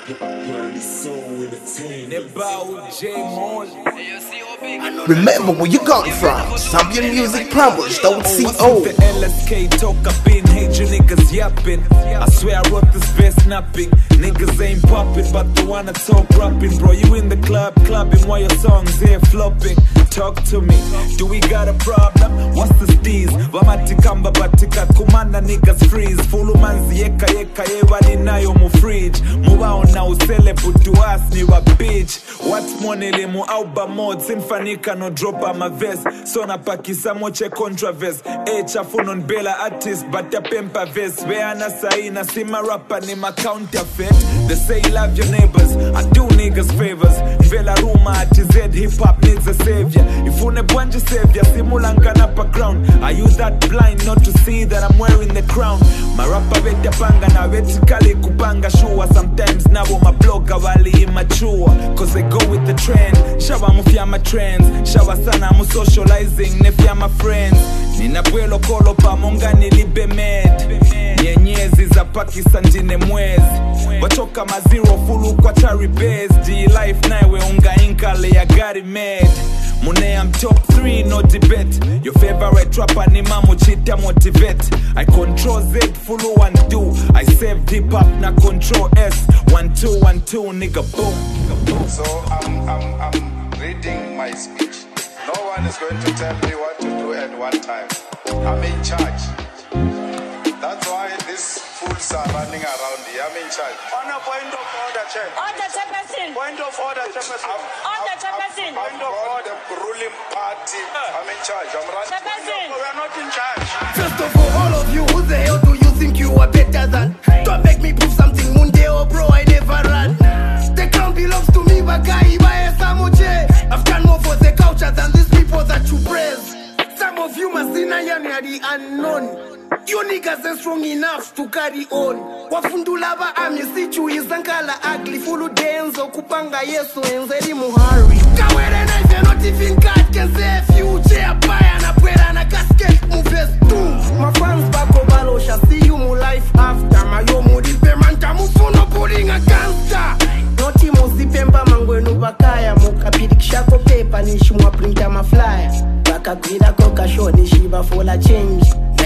Remember where you got from. ZambianMusicPromos.co. The LSK talk up in, hate you niggas yapping. I swear I wrote this verse napping. Niggas ain't popping, but they wanna talk rapping. Bro, you in the club clubbing while your songs here flopping. Talk to me, do we got a problem? What's the steez? Vamatikamba batika kumanda niggas freeze. Fulu manzi yeka yeka yewali nayo mu fridge. Muwao na usele putu asni wa bitch. What's money mu auba mod sinfanika no drop my vest. Sona pakisa moche controverse. Chafu non bela artist but ya pempa vest. Weana saina sima rapper ni ma counterfeit. They say love your neighbors, I do niggas favors. Vela Ruma at Z hip hop needs a savior. If une bwanje savior, simulangana pa ground. Are you that blind not to see that I'm wearing the crown? My rapper vete panga na vertically kupanga shua. Sometimes nabo my blogger wali immature. Cause they go with the trend. Shawa mufia my trends. Shawa sana mu socializing nefia my friends. Nina puelo kolo pa monga nilibe med. Nyenyezi za Pakistan jine mwezi. Wachoka maziro fulu kwa chari base. G-Life naiwe unga inkale ya gari med. Mune I'm top 3 no debate. Your favorite rapper ni mamu chita motivate. I control Z fulu 1-2. I save hip hop na control S 1-2-1-2 nigga boom. So I'm reading my speech. No one is going to tell me what to do at one time. I'm in charge. That's why these fools are running around here. I'm in charge. On a point of order, Chair. Order, Chairperson. Point of order, Chairperson. Order, Chairperson. Point of order, the ruling party. I'm in charge. I'm running. Chairperson. We're not in charge. First of all of you, who the hell do you think you are better than? Don't make me prove something, Mundeo, bro, I never run. The crown belongs to me, Bagai, Samoje. I've done more for the culture than these people that you praise. Some of you must deny the unknown. You niggas ain't strong enough to carry on. Wafundulaba amisichu izankala ugly. Fulu denzo kupanga yesu enzeli muhari. Kawere na if you're not even God can say future. Paya na pwera na casket moves too. My fans back obalo shall see you mu life after. Mayo mudipe manta mufuno pulling a gangster. Noti muzipemba mangwenu bakaya. Mukapidi kishako paper nishu mwa printa ma flyer. Baka gwida koka show ni shiva for la change.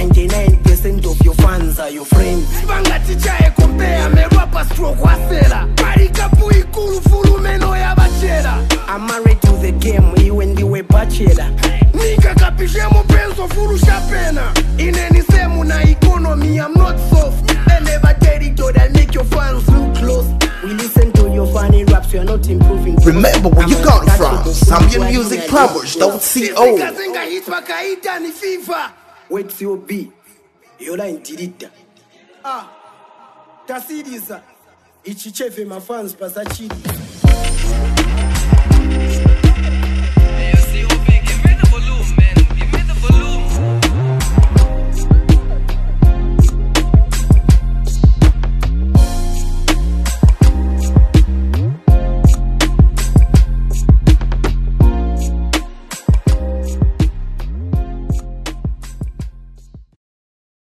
99% of your fans are your friends. Banga tichae compare me rapper stroke wasela. Parika pui kulu fulu meno ya bachela. I'm married to the game, you and the way bachela. Nika kapishe mo penso fulu shapena. In any semu na economy, I'm not soft. I never territory that make your fans look close. We listen to your funny raps, you're not improving. Remember where you got from. ZambianMusicPromos.co. Kazenga hit wakaita ni FIFA. Wait your B. Yola indirita. Tasiriza. Ichichefe mafans pasachidi.